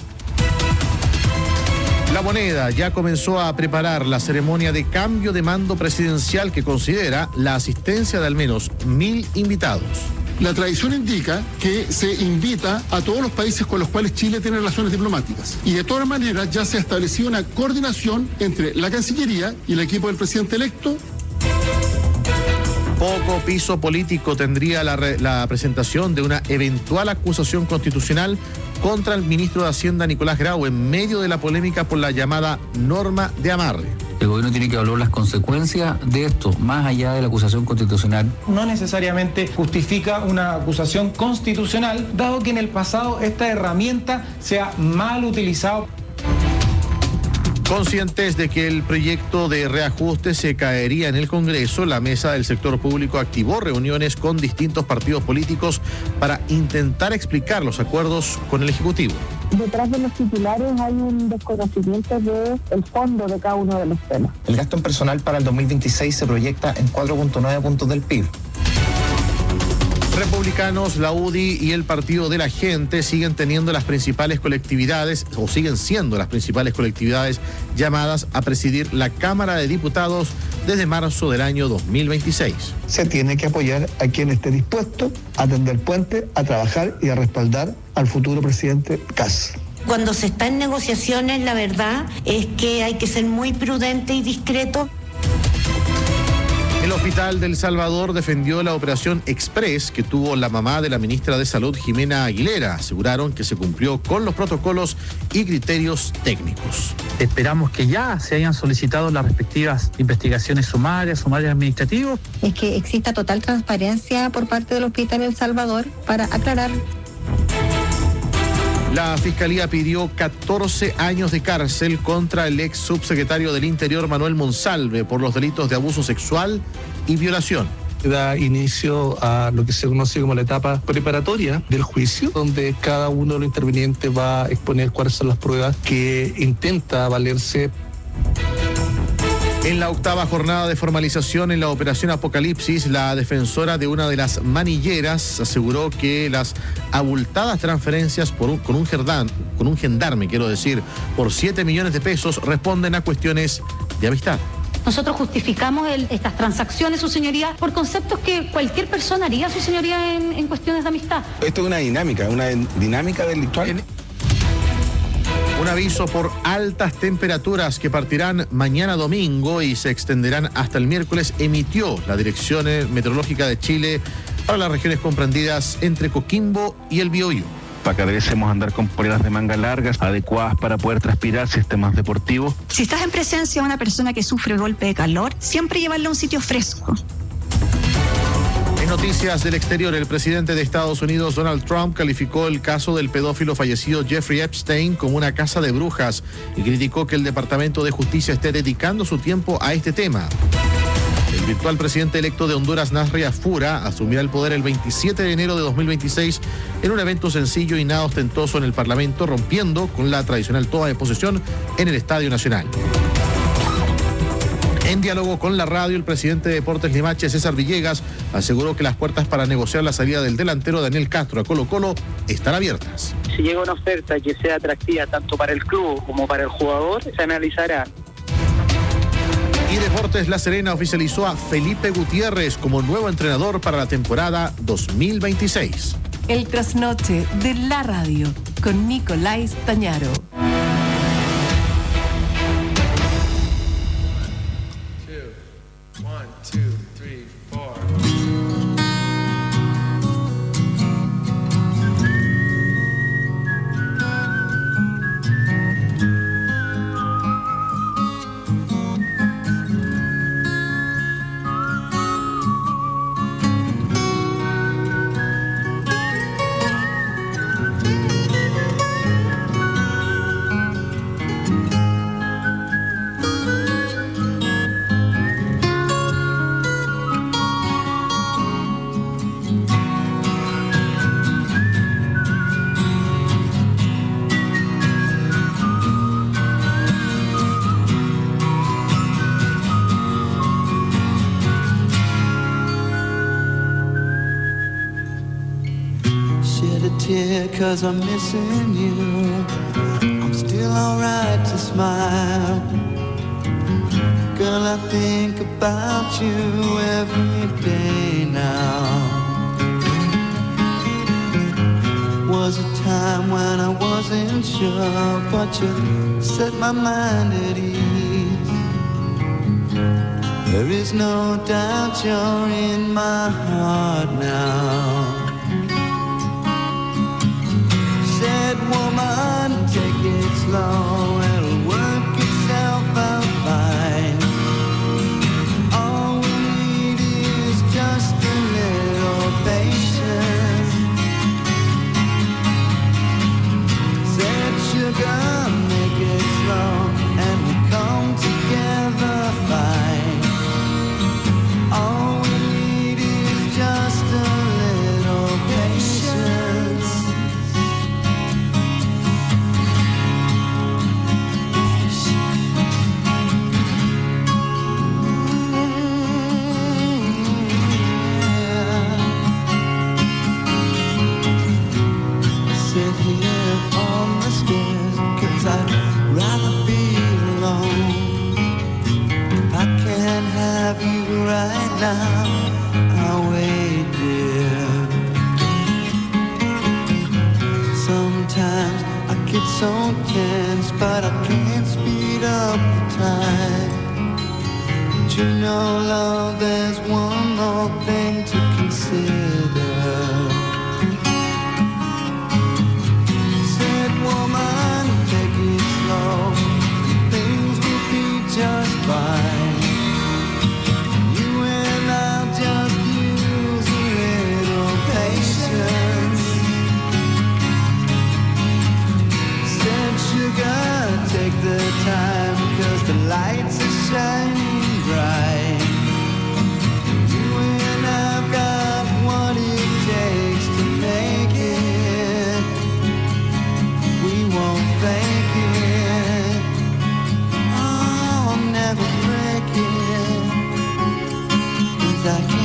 La Moneda ya comenzó a preparar la ceremonia de cambio de mando presidencial, que considera la asistencia de al menos 1.000 invitados. La tradición indica que se invita a todos los países con los cuales Chile tiene relaciones diplomáticas. Y de todas maneras ya se ha establecido una coordinación entre la Cancillería y el equipo del presidente electo. Poco piso político tendría la presentación de una eventual acusación constitucional contra el ministro de Hacienda, Nicolás Grau, en medio de la polémica por la llamada norma de amarre. El gobierno tiene que evaluar las consecuencias de esto, más allá de la acusación constitucional. No necesariamente justifica una acusación constitucional, dado que en el pasado esta herramienta se ha mal utilizado. Conscientes de que el proyecto de reajuste se caería en el Congreso, la mesa del sector público activó reuniones con distintos partidos políticos para intentar explicar los acuerdos con el Ejecutivo. Detrás de los titulares hay un desconocimiento del fondo de cada uno de los temas. El gasto en personal para el 2026 se proyecta en 4.9 puntos del PIB. Republicanos, la UDI y el Partido de la Gente siguen teniendo las principales colectividades, o siguen siendo las principales colectividades llamadas a presidir la Cámara de Diputados desde marzo del año 2026. Se tiene que apoyar a quien esté dispuesto a tender puente, a trabajar y a respaldar al futuro presidente Kast. Cuando se está en negociaciones, la verdad es que hay que ser muy prudente y discreto. El Hospital del Salvador defendió la operación Express que tuvo la mamá de la ministra de Salud, Jimena Aguilera. Aseguraron que se cumplió con los protocolos y criterios técnicos. Esperamos que ya se hayan solicitado las respectivas investigaciones sumarias administrativas. Es que exista total transparencia por parte del Hospital del Salvador para aclarar. La Fiscalía pidió 14 años de cárcel contra el ex subsecretario del Interior, Manuel Monsalve, por los delitos de abuso sexual y violación. Da inicio a lo que se conoce como la etapa preparatoria del juicio, donde cada uno de los intervinientes va a exponer cuáles son las pruebas que intenta valerse. En la octava jornada de formalización en la Operación Apocalipsis, la defensora de una de las manilleras aseguró que las abultadas transferencias con un gendarme, por 7 millones de pesos responden a cuestiones de amistad. Nosotros justificamos estas transacciones, su señoría, por conceptos que cualquier persona haría, su señoría, en cuestiones de amistad. Esto es una dinámica delictual. Un aviso por altas temperaturas que partirán mañana domingo y se extenderán hasta el miércoles emitió la Dirección Meteorológica de Chile para las regiones comprendidas entre Coquimbo y el Biobío. Para que debemos andar con poleras de manga largas, adecuadas para poder transpirar, sistemas deportivos. Si estás en presencia de una persona que sufre golpe de calor, siempre llevarla a un sitio fresco. En noticias del exterior, el presidente de Estados Unidos, Donald Trump, calificó el caso del pedófilo fallecido Jeffrey Epstein como una casa de brujas y criticó que el Departamento de Justicia esté dedicando su tiempo a este tema. El virtual presidente electo de Honduras, Nasri Afura, asumirá el poder el 27 de enero de 2026 en un evento sencillo y nada ostentoso en el Parlamento, rompiendo con la tradicional toma de posesión en el Estadio Nacional. En diálogo con la radio, el presidente de Deportes Limache, César Villegas, aseguró que las puertas para negociar la salida del delantero Daniel Castro a Colo-Colo están abiertas. Si llega una oferta que sea atractiva tanto para el club como para el jugador, se analizará. Y Deportes La Serena oficializó a Felipe Gutiérrez como nuevo entrenador para la temporada 2026. El trasnoche de la radio con Nicolás Tañaro. Cause I'm missing you, I'm still alright to smile. Girl, I think about you every day now. Was a time when I wasn't sure, but you set my mind at ease. There is no doubt you're in my heart now. Said woman, take it slow, it'll work itself out fine. All we need is just a little patience. Said sugar, make it slow, and we right now. I'll wait, dear. Sometimes I get so tense, but I can't speed up the time. But you know, love, there's one more thing to consider. Said, woman, take it slow, things will be just fine. You and I'll just use a little patience. Said, sugar, take the time, 'cause the lights are shining bright. You and I've got what it takes to make it. We won't fake it. Oh, I'll never break it. 'Cause I can't